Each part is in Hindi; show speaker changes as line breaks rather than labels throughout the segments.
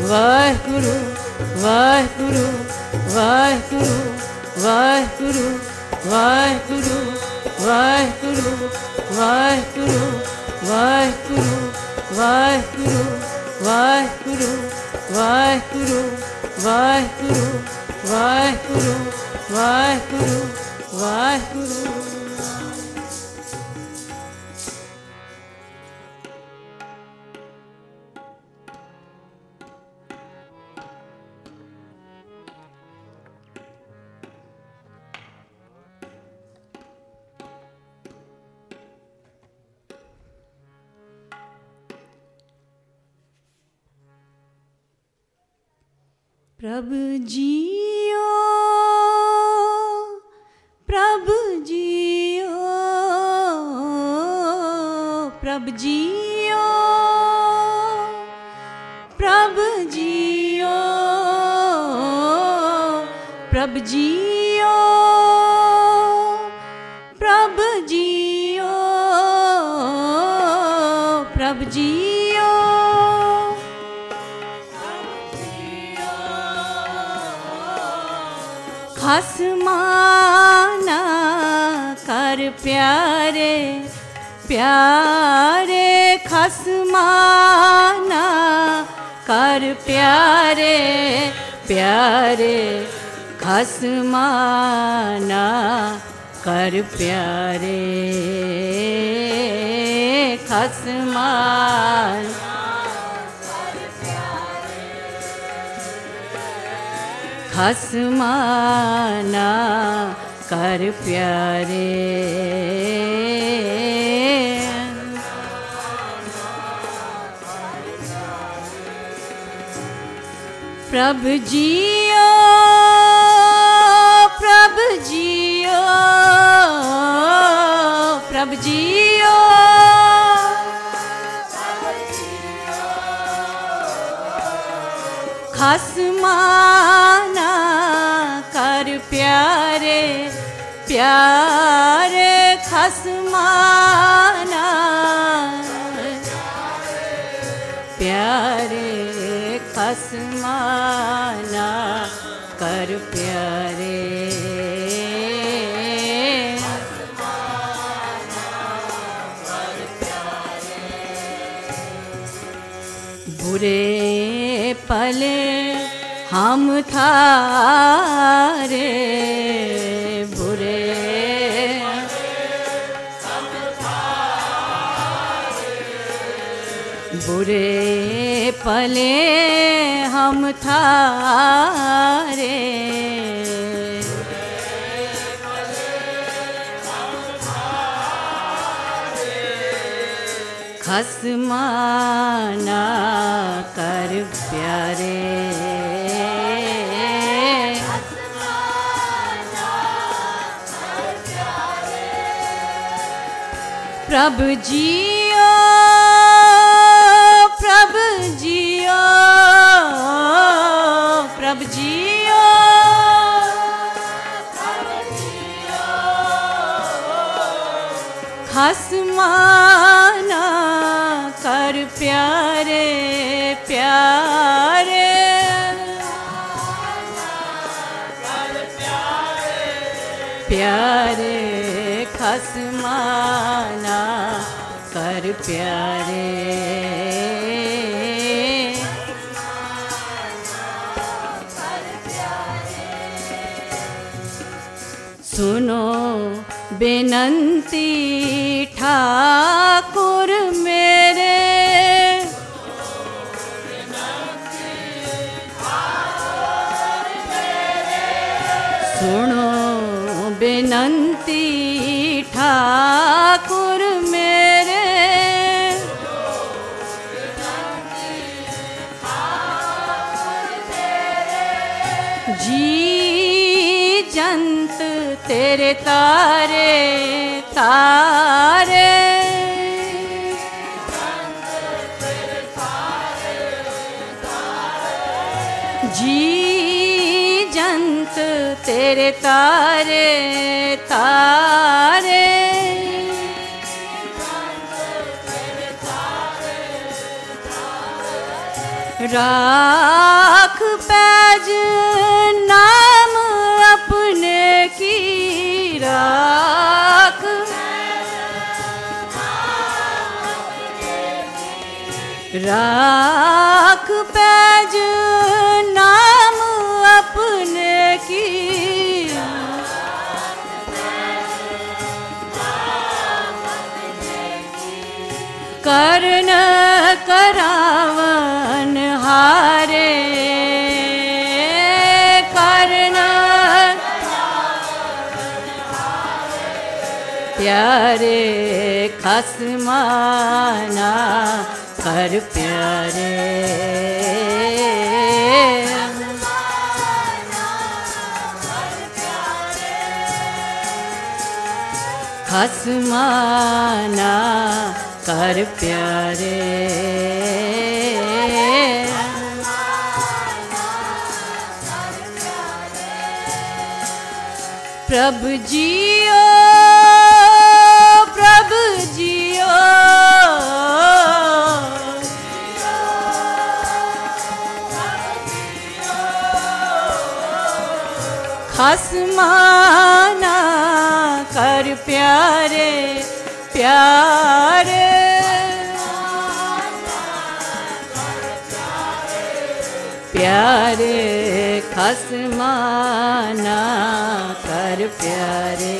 ਵਾਹਿਗੁਰੂ ਵਾਹਿਗੁਰੂ ਵਾਹਿਗੁਰੂ ਵਾਹਿਗੁਰੂ ਵਾਹਿਗੁਰੂ ਵਾਹਿਗੁਰੂ ਵਾਹਿਗੁਰੂ ਵਾਹਿਗੁਰੂ ਵਾਹਿਗੁਰੂ ਵਾਹਿਗੁਰੂ ਵਾਹਿਗੁਰੂ ਵਾਹਿਗੁਰੂ ਵਾਹਿਗੁਰੂ ਵਾਹਿਗੁਰੂ ਵਾਹਿਗੁਰੂ। प्रभु जियो प्रभु जियो प्रभु जियो प्रभु जियो प्रभु जियो प्रभु जियो प्रभु जियो खसमाना कर प्यारे प्यारे खसमाना कर प्यारे प्यारे खसमाना कर प्यारे खसमान खसमाना कर प्यारे प्रभु जियो प्रभु जियो प्रभु जियो खसमाना कर प्यारे प्यारे खसमाना प्यारे खसमाना कर प्यारे बुरे पले हम थारे बुरे बुरे पले हम थारे खसमाना कर प्यारे प्रभु जियो प्रभु जियो प्रभु जियो खसमाना कर प्यारे प्यारे प्यारे खसमाना कर प्यारे सुनो बेनंती ठाकुर मेरे सुनो बेनंती ठाकुर मेरे जी जंत तेरे तारे तारे जी जंत तेरे तारे तारे राख पैज नाम अपने की राख, राख पैज नाम अपने की, कर्ण करावन हारे, कर्ण प्यारे खसमाना कर प्यारे, खसमाना कर प्यारे। प्रभु जियो, प्रभु जियो, खसमाना कर प्यारे प्यारे, प्यारे खसमाना कर प्यारे,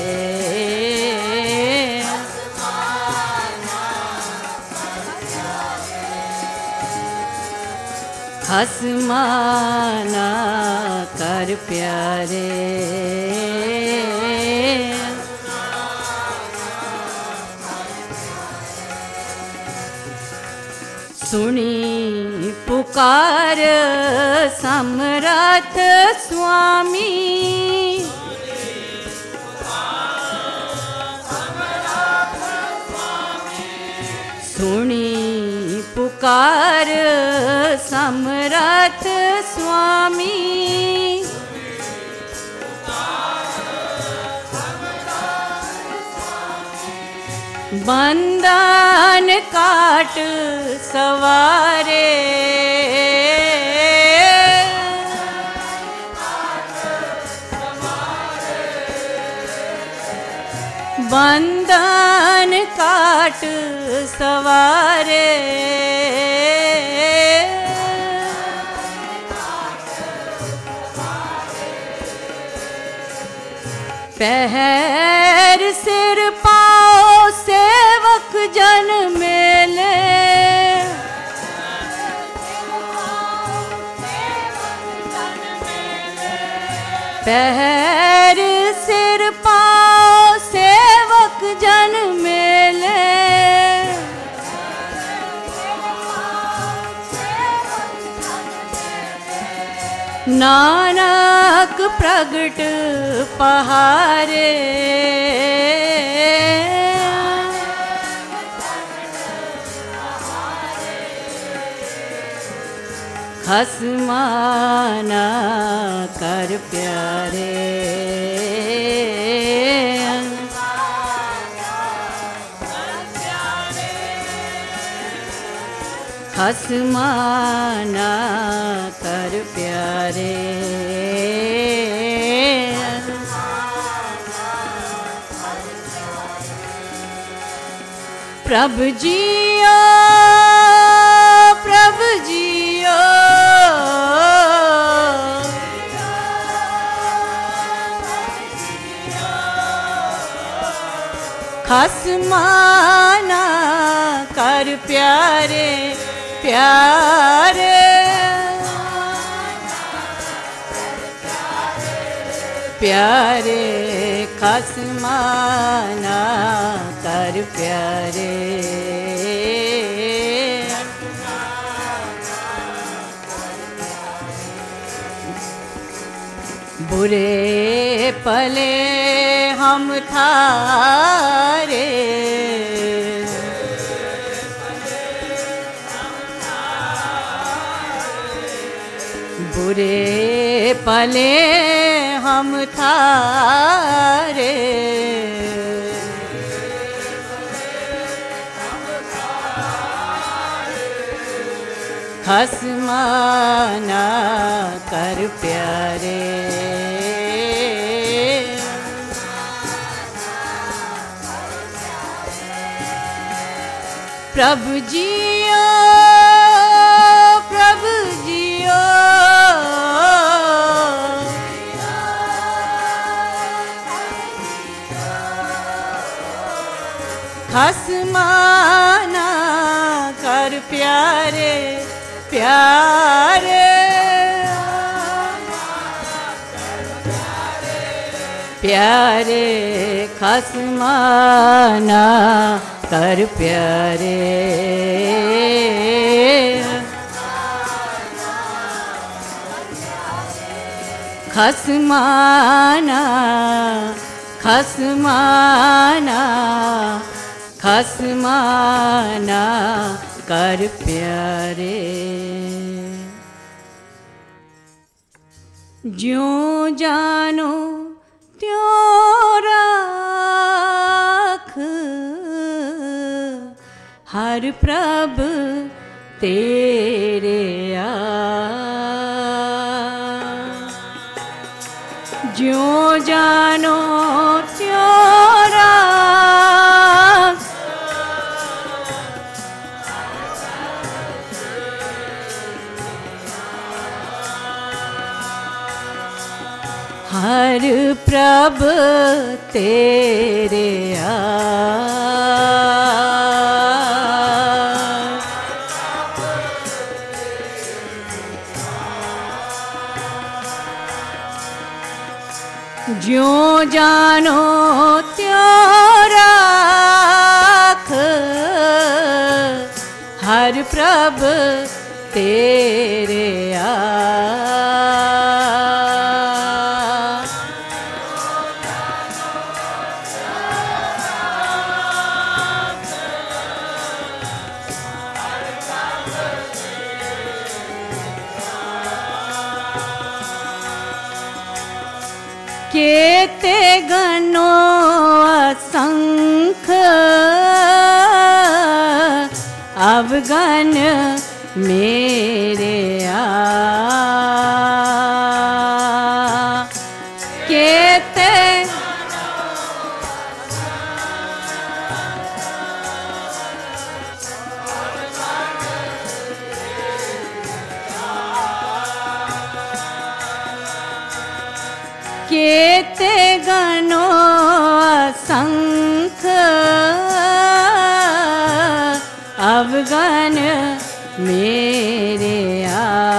खसमाना कर प्यारे। सुनी पुकार समरथ स्वामी, सुनी पुकार समरथ स्वामी, बंधन काट सवारे, बंधन काट सवारे, पैर सिर पाँव सेवक जन मेले, पैर सिर पाँव सेवक जन मेले, नानक प्रगट पहारे, खसमाना कर प्यारे, खसमाना कर प्यारे। प्रभु जियो, प्रभु जियो, खसमाना कर प्यारे प्यारे, प्यारे खसमाना कर प्यारे, बुरे पले हम थारे, बुरे पले हम थारे, खसमाना कर प्यारे। प्रभु जियो, प्रभु जियो, खसमाना कर प्यारे प्यारे, प्यारे खसमाना कर प्यारे। खसमाना खसमाना खसमाना कर प्यारे। ज्यों जानो त्यों राख, हर प्रभ तेरे आ। ज्यों जानो त्यों राख, हर प्रभ तेरे आ। ज्यों जानो त्यों राख, हर प्रभ तेरे आ। केते गनो असंख अवगन मेरे आ। केते केते गनो असंख अवगन मेरे आ।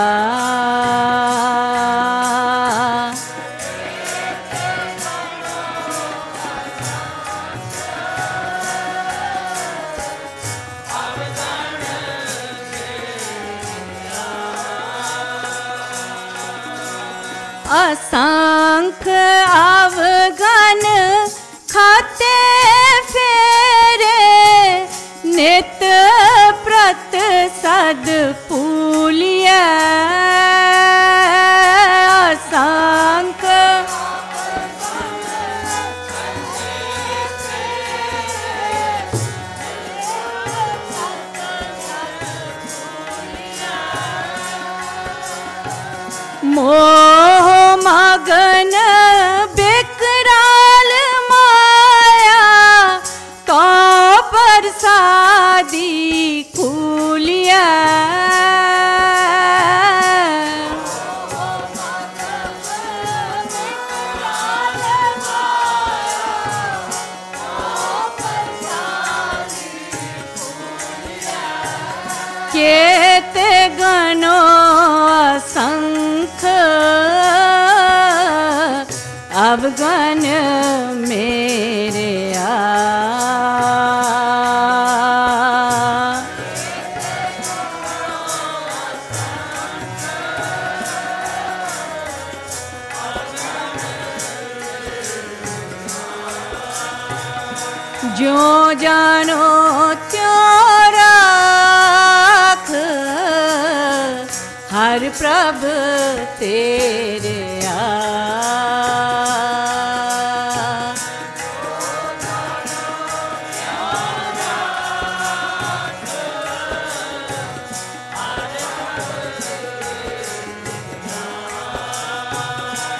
असंख अवगन खाते फेरे, नित प्रत सद पूलिया। असंख मोह मगन बेकराल माया, तो प्रसादी खुलिया। केते गनो असंख अवगन मेरे आ। ज्यों जानो त्यों राख, हर प्रभ तेरे आ।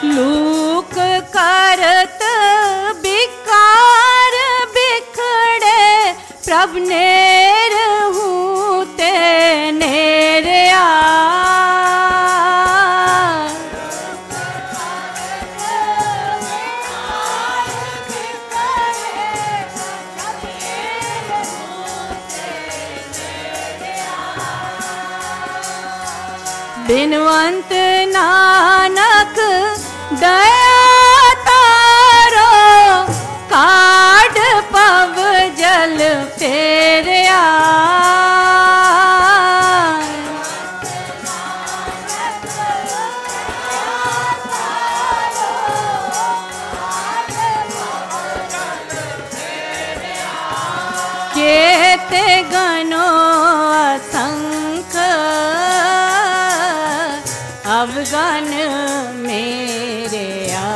लूक करत बिकार बिखड़े प्रभ नेर हूँ ते नेर आ बिनवंत नानक दया तारो काढ़ पव जल फेरया केते गनो असंख अवगन मेरे आ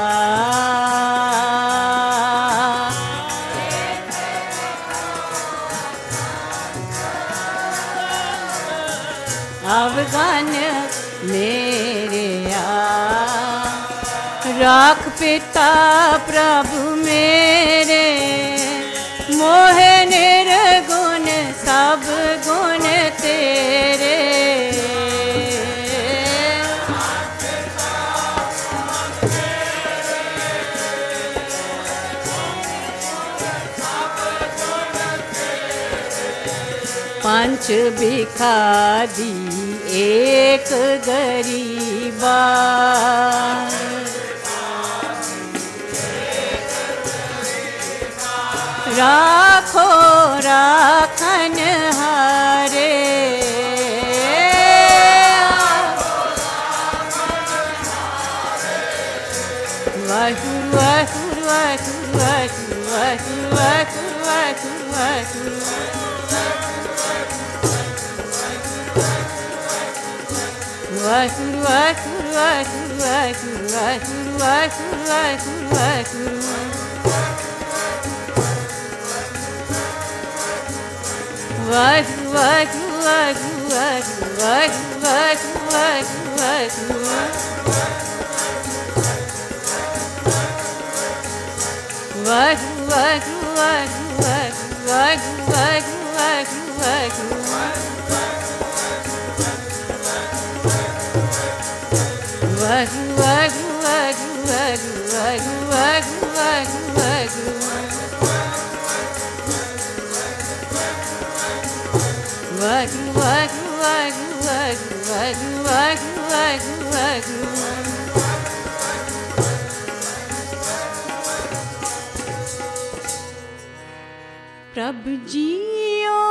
अवगन मेरे आ राख पिता प्रभु मेरे मोहे निर्गुण सब गुण तेरे पंच भिखारी एक गरीबा राखो राखन हारे वाहिगुरु वाहिगुरु वाहिगुरु वाहिगुरु वाहिगुरु वाहिगुरु वाहिगुरु वाहिगुरु वाहिगुरु वाहिगुरु वाहिगुरु वाहिगुरु वाहिगुरु वाहिगुरु प्रभु जियो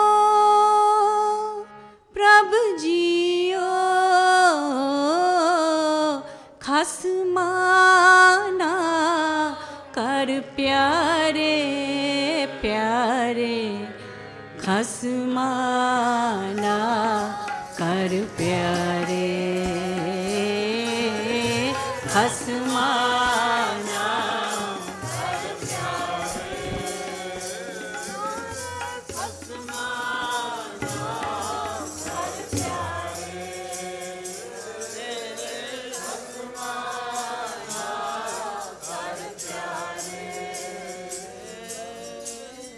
प्रभु जियो खसमाना कर प्यारे प्यारे खसमाना